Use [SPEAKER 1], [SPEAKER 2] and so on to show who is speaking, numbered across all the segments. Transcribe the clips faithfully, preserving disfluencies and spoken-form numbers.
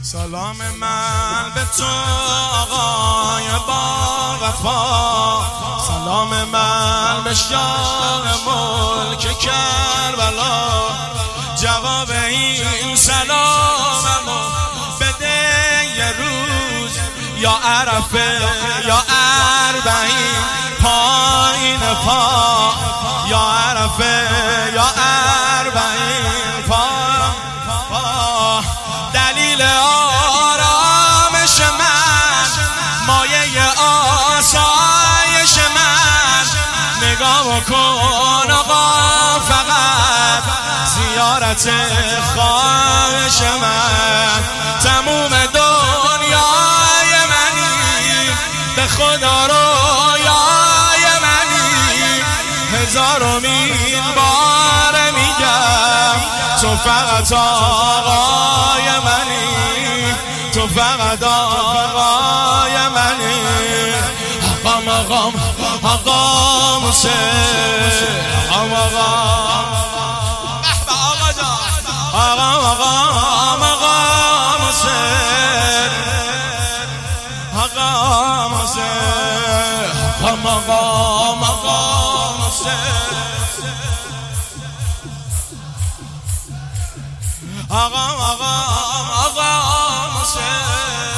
[SPEAKER 1] سلام من به تو آقای با وفا، سلام من به شاه ملک کربلا. جواب این سلاممو بده یه روز، یا عرفه یا اربعین پایین پا، یا عرفه یا اربعین پا. دلیل آرامش من، مایه آسایش من، نگاه کن آقا فقط زیارت خواهش من. تموم دنیای منی، به خدا رویای منی، هزارمین بار میگم تو فقط آقای منی، تو فقط آقای منی. آقام آقام آقام حسین، آقام آقام آقا جان، آقام آقام آقام حسین، آقام حسین، آقام آقام آقام حسین، آقام آقام آقام حسین.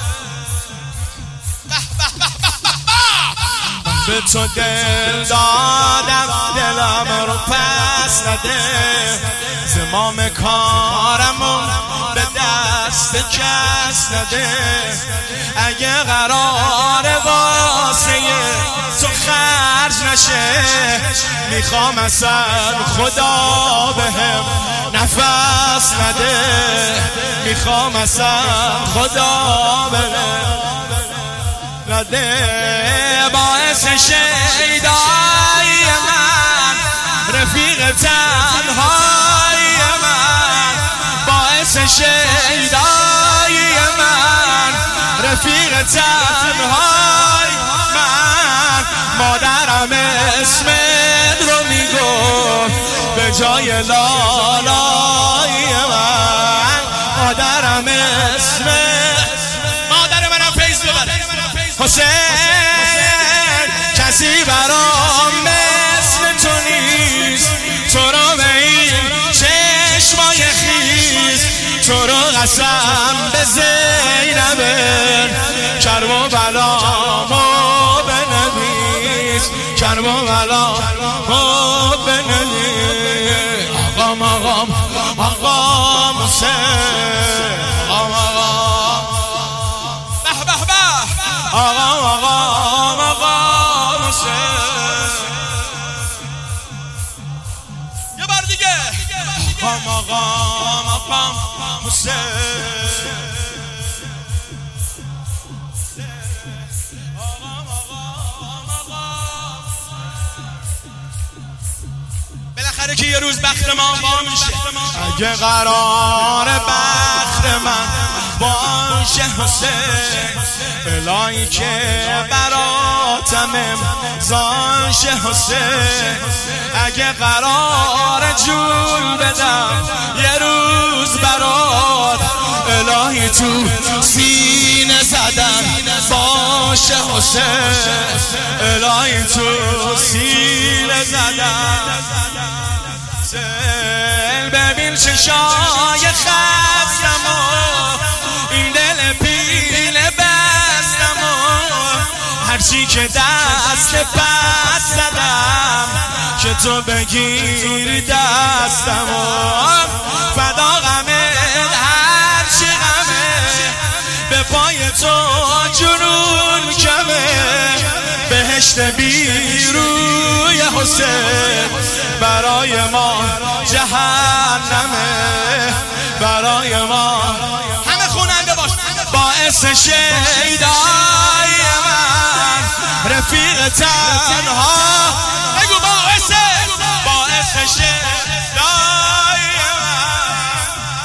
[SPEAKER 1] به تو دل دادم، دلم رو پس نده، زمام کارمون به دست کس نده. اگه قرار واسه تو خرج نشه، میخوام اصلا خدا بهم نفس نده، میخوام اصلا خدا بهم نده. باعث شیدای من، رفیق تنهای من، باعث شیدای من، رفیق تنهای من. مادرم اسمت رو میگفت به جای لالای من، مادرم اسمت، مادر منم فیض ببره حسین. کسی برام مثل تو نیست، تو رو به این چشمای خیز، تو رو قسم به زینبه، کرب و بلامو بنویس، کرب و بلامو بنویس. آقام آقام آقام حسین، آقام آقام به به به، آقام آقام آقام حسین. یه بار دیگه، آقام آقام آقام حسین. بالاخره که یه روز بخت من با میشه. اگه قرار بخت من باشه حسین، الهی که براتم امضا شه حسین. اگه قرار جون بدم یه روز برات، الهی تو سینه زدن باشه حسین، الهی تو سینه زدن. ببین چشای خستم و این دل پیله بستم و هرچی که دست پس زدم که تو بگیری دستم و فدا غمه هرچی غمه، به پای تو جنون کمه. بهشت بیروی حسین برای ما جهنمه، برای ما. همه خوننده باش. باعث شیدای من، رفیق تنها، بگو باعث، باعث شیدای من،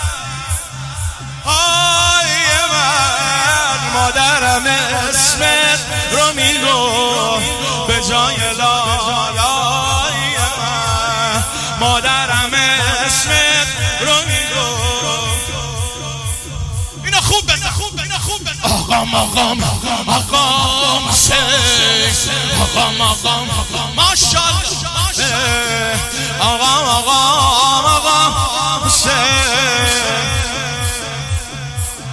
[SPEAKER 1] های من. مادرم اسمت رو میگو به جای لالای من، مادرم اسمت رو میگو. اینا آقام آقام آقام حسین آقام آقام ماشاءالله آقام آقام